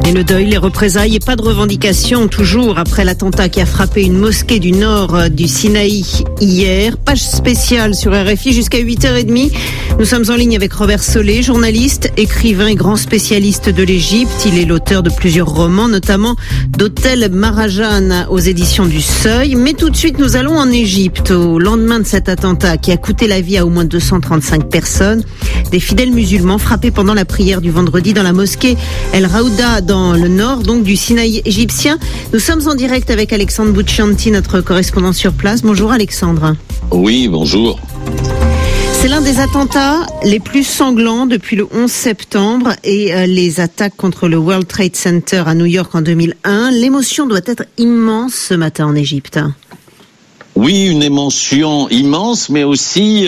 Et le deuil, les représailles et pas de revendications toujours après l'attentat qui a frappé une mosquée du nord du Sinaï hier. Page spéciale sur RFI jusqu'à 8h30. Nous sommes en ligne avec Robert Solé, journaliste, écrivain et grand spécialiste de l'Égypte. Il est l'auteur de plusieurs romans, notamment d'Hôtel Maharajan aux éditions du Seuil. Mais tout de suite, nous allons en Égypte au lendemain de cet attentat qui a coûté la vie à au moins 235 personnes. Des fidèles musulmans frappés pendant la prière du vendredi dans la mosquée El Raouda dans le nord donc du Sinaï égyptien. Nous sommes en direct avec Alexandre Bouchanti, notre correspondant sur place. Bonjour Alexandre. Oui, bonjour. C'est l'un des attentats les plus sanglants depuis le 11 septembre et les attaques contre le World Trade Center à New York en 2001. L'émotion doit être immense ce matin en Égypte. Oui, une émotion immense, mais aussi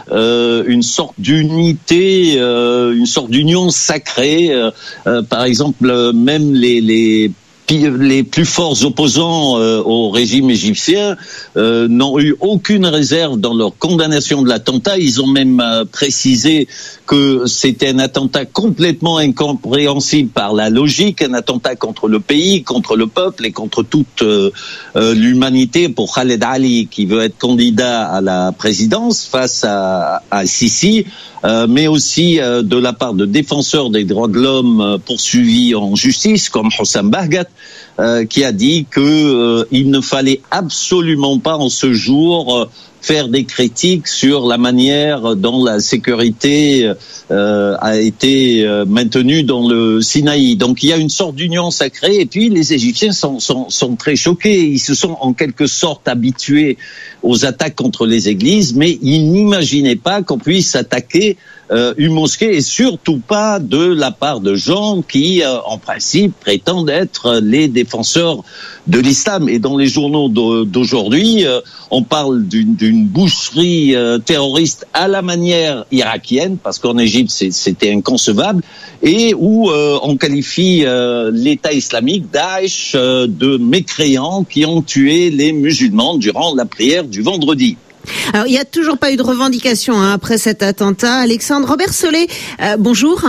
une sorte d'unité, une sorte d'union sacrée. Par exemple, même les plus forts opposants au régime égyptien n'ont eu aucune réserve dans leur condamnation de l'attentat. Ils ont même précisé que c'était un attentat complètement incompréhensible par la logique, un attentat contre le pays, contre le peuple et contre toute l'humanité pour Khaled Ali qui veut être candidat à la présidence face à Sisi, mais aussi de la part de défenseurs des droits de l'homme poursuivis en justice comme Hossam Bahgat, qui a dit que il ne fallait absolument pas en ce jour faire des critiques sur la manière dont la sécurité a été maintenue dans le Sinaï. Donc il y a une sorte d'union sacrée et puis les Égyptiens sont très choqués. Ils se sont en quelque sorte habitués aux attaques contre les églises, mais ils n'imaginaient pas qu'on puisse attaquer une mosquée et surtout pas de la part de gens qui, en principe, prétendent être les défenseurs de l'islam. Et dans les journaux d'aujourd'hui, on parle d'une boucherie terroriste à la manière irakienne, parce qu'en Égypte c'était inconcevable, et où on qualifie l'État islamique, Daesh, de mécréants qui ont tué les musulmans durant la prière du vendredi. Alors, il n'y a toujours pas eu de revendication après cet attentat. Alexandre, Robert Solé, bonjour.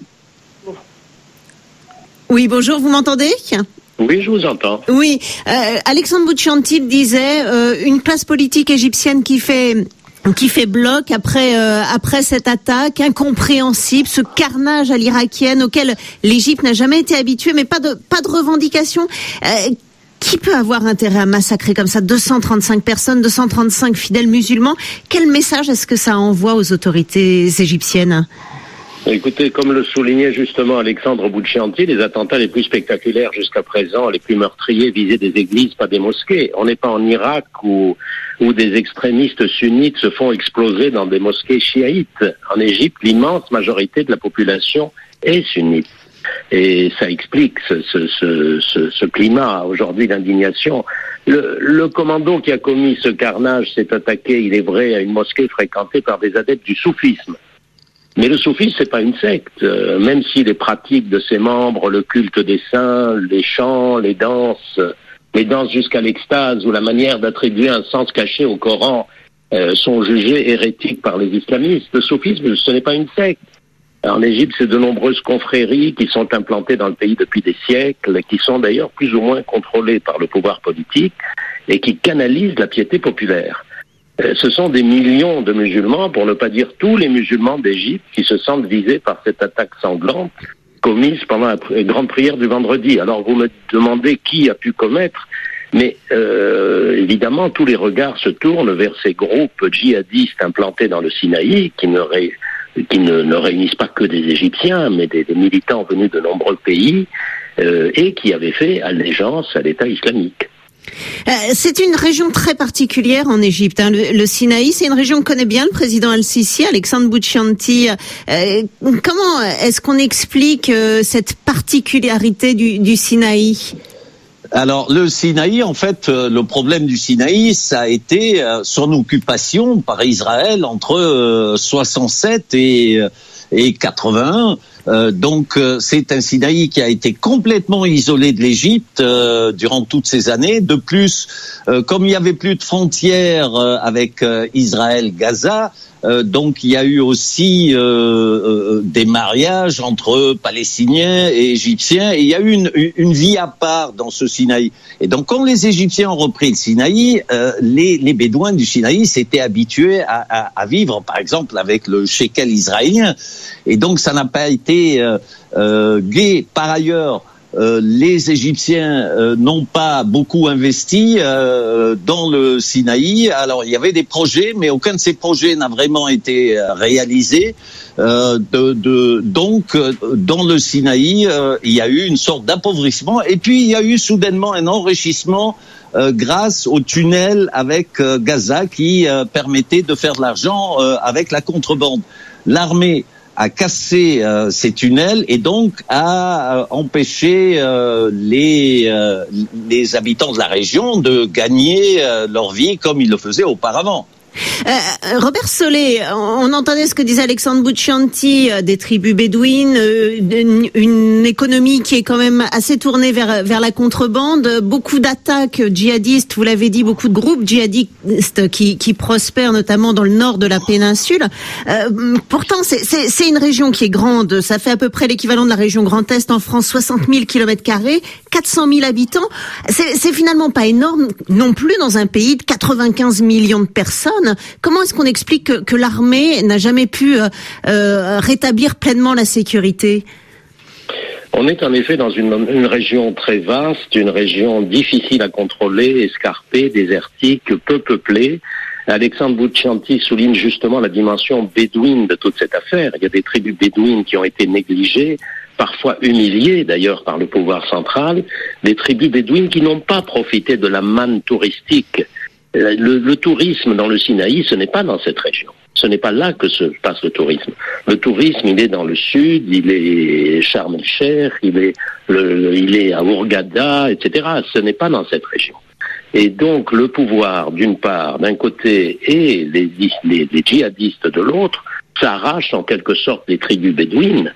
Oui, bonjour, vous m'entendez ? Oui, je vous entends. Oui, Alexandre Bouchanti disait une classe politique égyptienne qui fait bloc après cette attaque incompréhensible, ce carnage à l'irakienne auquel l'Égypte n'a jamais été habituée, mais pas de revendication. Qui peut avoir intérêt à massacrer comme ça 235 personnes, 235 fidèles musulmans ? Quel message est-ce que ça envoie aux autorités égyptiennes ? Écoutez, comme le soulignait justement Alexandre Bouchanti, les attentats les plus spectaculaires jusqu'à présent, les plus meurtriers, visaient des églises, pas des mosquées. On n'est pas en Irak où des extrémistes sunnites se font exploser dans des mosquées chiites. En Égypte, l'immense majorité de la population est sunnite. Et ça explique ce climat aujourd'hui d'indignation. Le commando qui a commis ce carnage s'est attaqué, il est vrai, à une mosquée fréquentée par des adeptes du soufisme. Mais le soufisme, c'est pas une secte. Même si les pratiques de ses membres, le culte des saints, les chants, les danses jusqu'à l'extase ou la manière d'attribuer un sens caché au Coran sont jugés hérétiques par les islamistes, le soufisme, ce n'est pas une secte. En Égypte, c'est de nombreuses confréries qui sont implantées dans le pays depuis des siècles, qui sont d'ailleurs plus ou moins contrôlées par le pouvoir politique et qui canalisent la piété populaire. Ce sont des millions de musulmans, pour ne pas dire tous les musulmans d'Égypte, qui se sentent visés par cette attaque sanglante commise pendant la grande prière du vendredi. Alors vous me demandez qui a pu commettre, mais évidemment tous les regards se tournent vers ces groupes djihadistes implantés dans le Sinaï qui ne réunissent pas que des Égyptiens, mais des militants venus de nombreux pays et qui avaient fait allégeance à l'État islamique. C'est une région très particulière en Égypte. Le Sinaï, c'est une région que connaît bien le président Al-Sisi, Alexandre Bouchanti. Comment est-ce qu'on explique cette particularité du Sinaï ? Alors, le Sinaï, en fait, le problème du Sinaï, ça a été son occupation par Israël entre 67 et 81. Donc c'est un Sinaï qui a été complètement isolé de l'Égypte durant toutes ces années. De plus, comme il n'y avait plus de frontières avec Israël, Gaza, Donc il y a eu aussi des mariages entre Palestiniens et Égyptiens, et il y a eu une vie à part dans ce Sinaï. Et donc quand les Égyptiens ont repris le Sinaï, les Bédouins du Sinaï s'étaient habitués à vivre, par exemple, avec le shekel israélien. Et donc ça n'a pas été gai. Par ailleurs, les Égyptiens n'ont pas beaucoup investi dans le Sinaï. Alors il y avait des projets, mais aucun de ces projets n'a vraiment été réalisé. Donc dans le Sinaï, il y a eu une sorte d'appauvrissement, et puis il y a eu soudainement un enrichissement grâce au tunnel avec Gaza qui permettait de faire de l'argent avec la contrebande. L'armée a cassé ces tunnels et donc a empêché les habitants de la région de gagner leur vie comme ils le faisaient auparavant. Robert Solé, on entendait ce que disait Alexandre Bouchanti des tribus bédouines, une économie qui est quand même assez tournée vers la contrebande, beaucoup d'attaques djihadistes, vous l'avez dit, beaucoup de groupes djihadistes qui prospèrent notamment dans le nord de la péninsule. Pourtant, c'est une région qui est grande, ça fait à peu près l'équivalent de la région Grand Est en France, 60 000 km², 400 000 habitants. C'est finalement pas énorme non plus dans un pays de 95 millions de personnes. Comment est-ce qu'on explique que l'armée n'a jamais pu rétablir pleinement la sécurité ? On est en effet dans une région très vaste, une région difficile à contrôler, escarpée, désertique, peu peuplée. Alexandre Bouchanti souligne justement la dimension bédouine de toute cette affaire. Il y a des tribus bédouines qui ont été négligées, parfois humiliées d'ailleurs par le pouvoir central, des tribus bédouines qui n'ont pas profité de la manne touristique. Le tourisme dans le Sinaï, ce n'est pas dans cette région. Ce n'est pas là que se passe le tourisme. Le tourisme, il est dans le sud, il est Sharm el-Sheikh, il est à Hurghada, etc. Ce n'est pas dans cette région. Et donc, le pouvoir, d'une part, d'un côté, et les djihadistes de l'autre, s'arrachent en quelque sorte les tribus bédouines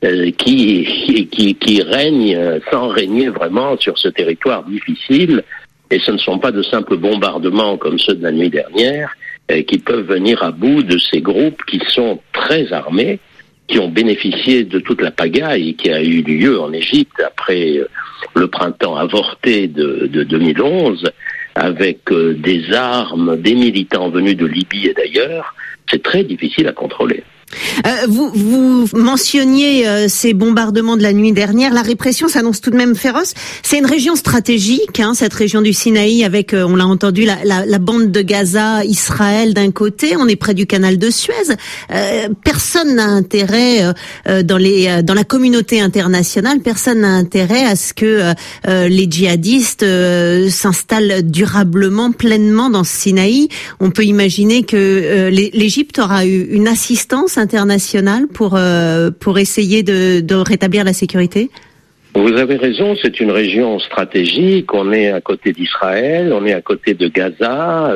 qui règnent sans régner vraiment sur ce territoire difficile. Et ce ne sont pas de simples bombardements comme ceux de la nuit dernière qui peuvent venir à bout de ces groupes qui sont très armés, qui ont bénéficié de toute la pagaille qui a eu lieu en Égypte après le printemps avorté de 2011, avec des armes, des militants venus de Libye et d'ailleurs. C'est très difficile à contrôler. Vous mentionniez ces bombardements de la nuit dernière. La répression s'annonce tout de même féroce. C'est une région stratégique, cette région du Sinaï, avec, on l'a entendu, la bande de Gaza, Israël d'un côté. On est près du canal de Suez. Personne n'a intérêt dans la communauté internationale. Personne n'a intérêt à ce que les djihadistes s'installent durablement, pleinement dans ce Sinaï. On peut imaginer que l'Égypte aura eu une assistance internationale pour essayer de rétablir la sécurité? Vous avez raison, c'est une région stratégique. On est à côté d'Israël, on est à côté de Gaza,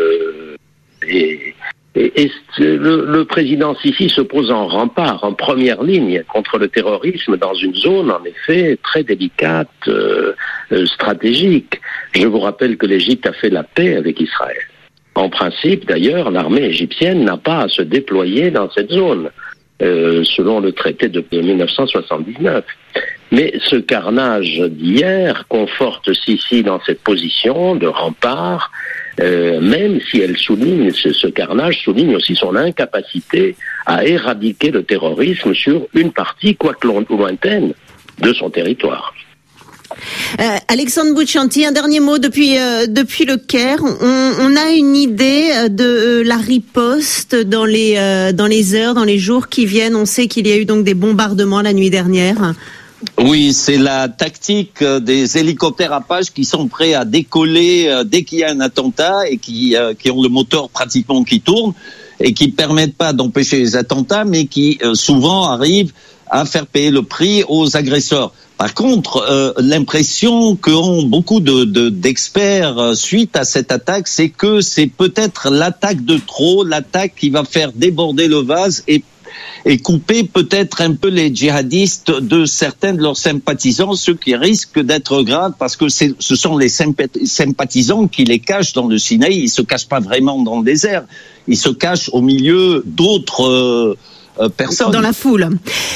et le président Sisi se pose en rempart, en première ligne contre le terrorisme dans une zone en effet très délicate, stratégique. Je vous rappelle que l'Égypte a fait la paix avec Israël. En principe, d'ailleurs, l'armée égyptienne n'a pas à se déployer dans cette zone, selon le traité de 1979. Mais ce carnage d'hier conforte Sisi dans cette position de rempart, même si elle souligne, ce carnage souligne aussi son incapacité à éradiquer le terrorisme sur une partie, quoique lointaine, de son territoire. Alexandre Bouchanti, un dernier mot depuis le Caire. On a une idée de la riposte dans les heures, dans les jours qui viennent. On sait qu'il y a eu donc des bombardements la nuit dernière. Oui, c'est la tactique des hélicoptères Apache qui sont prêts à décoller dès qu'il y a un attentat et qui ont le moteur pratiquement qui tourne et qui permettent pas d'empêcher les attentats, mais qui souvent arrivent à faire payer le prix aux agresseurs. Par contre, l'impression qu'ont beaucoup d'experts suite à cette attaque, c'est que c'est peut-être l'attaque de trop, l'attaque qui va faire déborder le vase et et couper peut-être un peu les djihadistes de certains de leurs sympathisants, ceux qui risquent d'être graves, parce que ce sont les sympathisants qui les cachent dans le Sinaï. Ils se cachent pas vraiment dans le désert, ils se cachent au milieu d'autres personne. Dans la foule.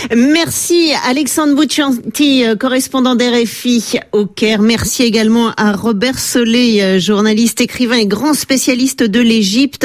Merci Alexandre Bouchanti, correspondant d'RFI au Caire. Merci également à Robert Solé, journaliste, écrivain et grand spécialiste de l'Égypte.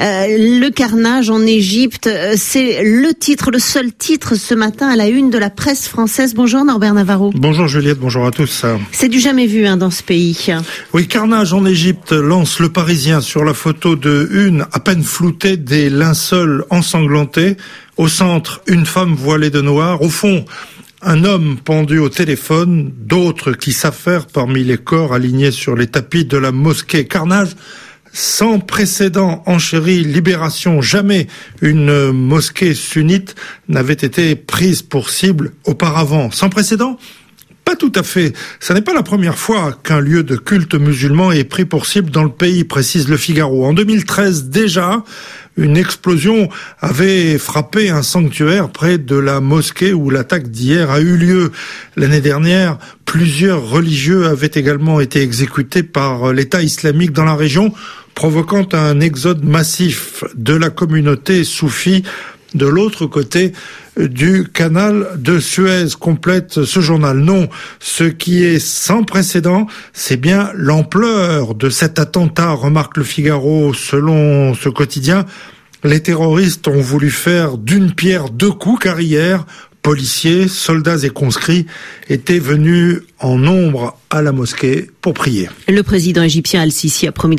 Le carnage en Égypte, c'est le seul titre ce matin à la une de la presse française. Bonjour Norbert Navarro. Bonjour Juliette, bonjour à tous. C'est du jamais vu dans ce pays. Oui, carnage en Égypte, lance Le Parisien sur la photo de une à peine floutée des linceuls ensanglantés. Au centre, une femme voilée de noir. Au fond, un homme pendu au téléphone. D'autres qui s'affairent parmi les corps alignés sur les tapis de la mosquée. Carnage sans précédent, enchérit Libération. Jamais une mosquée sunnite n'avait été prise pour cible auparavant. Sans précédent ? Pas tout à fait. Ce n'est pas la première fois qu'un lieu de culte musulman est pris pour cible dans le pays, précise Le Figaro. En 2013 déjà, une explosion avait frappé un sanctuaire près de la mosquée où l'attaque d'hier a eu lieu. L'année dernière, plusieurs religieux avaient également été exécutés par l'État islamique dans la région, provoquant un exode massif de la communauté soufie de l'autre côté du canal de Suez, complète ce journal. Non, ce qui est sans précédent, c'est bien l'ampleur de cet attentat, remarque Le Figaro. Selon ce quotidien, les terroristes ont voulu faire d'une pierre deux coups, car hier, policiers, soldats et conscrits étaient venus en nombre à la mosquée pour prier. Le président égyptien Al-Sisi a promis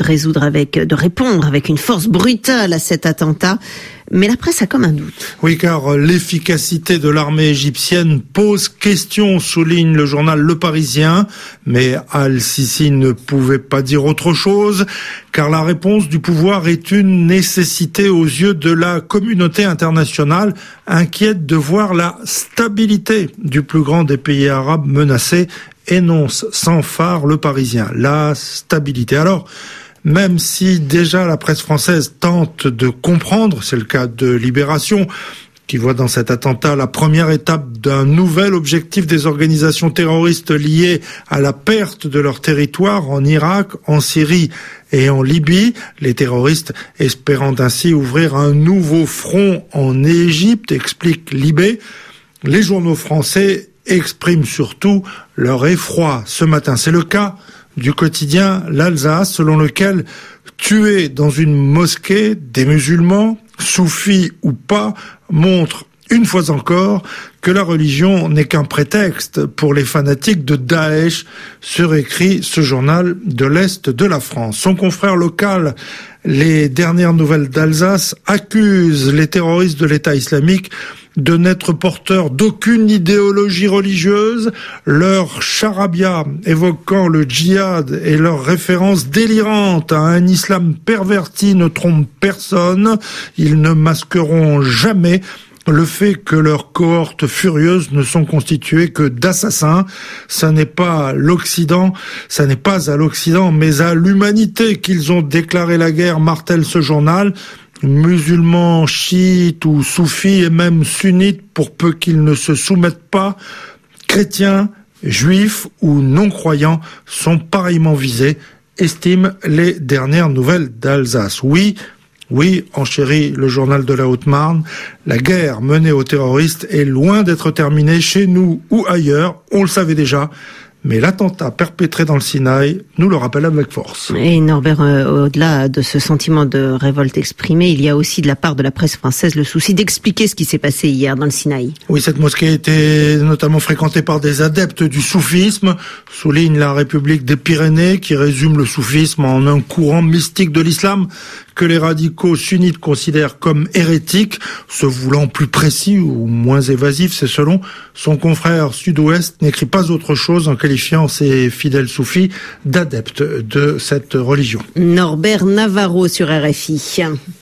de répondre avec une force brutale à cet attentat. Mais la presse a comme un doute. Oui, car l'efficacité de l'armée égyptienne pose question, souligne le journal Le Parisien. Mais Al-Sisi ne pouvait pas dire autre chose, car la réponse du pouvoir est une nécessité aux yeux de la communauté internationale, inquiète de voir la stabilité du plus grand des pays arabes menacée, énonce sans phare Le Parisien. La stabilité. Alors, même si déjà la presse française tente de comprendre, c'est le cas de Libération, qui voit dans cet attentat la première étape d'un nouvel objectif des organisations terroristes liées à la perte de leur territoire en Irak, en Syrie et en Libye, les terroristes espérant ainsi ouvrir un nouveau front en Égypte, explique Libé. Les journaux français expriment surtout leur effroi ce matin. C'est le cas du quotidien L'Alsace, selon lequel tuer dans une mosquée des musulmans, soufis ou pas, montre une fois encore que la religion n'est qu'un prétexte pour les fanatiques de Daesh, surécrit ce journal de l'Est de la France. Son confrère local, Les Dernières Nouvelles d'Alsace, accuse les terroristes de l'État islamique de n'être porteurs d'aucune idéologie religieuse, leur charabia évoquant le djihad et leurs références délirantes à un islam perverti ne trompent personne. Ils ne masqueront jamais le fait que leurs cohortes furieuses ne sont constituées que d'assassins. Ça n'est pas à l'Occident, mais à l'humanité qu'ils ont déclaré la guerre, martèle ce journal. Musulmans, chiites ou soufis et même sunnites, pour peu qu'ils ne se soumettent pas, chrétiens, juifs ou non-croyants sont pareillement visés, estiment Les Dernières Nouvelles d'Alsace. Oui, enchérit le journal de la Haute-Marne, la guerre menée aux terroristes est loin d'être terminée chez nous ou ailleurs, on le savait déjà. Mais l'attentat perpétré dans le Sinaï nous le rappelle avec force. Et Norbert, au-delà de ce sentiment de révolte exprimé, il y a aussi de la part de la presse française le souci d'expliquer ce qui s'est passé hier dans le Sinaï. Oui, cette mosquée était notamment fréquentée par des adeptes du soufisme, souligne La République des Pyrénées, qui résume le soufisme en un courant mystique de l'islam que les radicaux sunnites considèrent comme hérétique, se voulant plus précis ou moins évasif, c'est selon son confrère Sud-Ouest, n'écrit pas autre chose en qualifiant ses fidèles soufis d'adeptes de cette religion. Norbert Navarro sur RFI.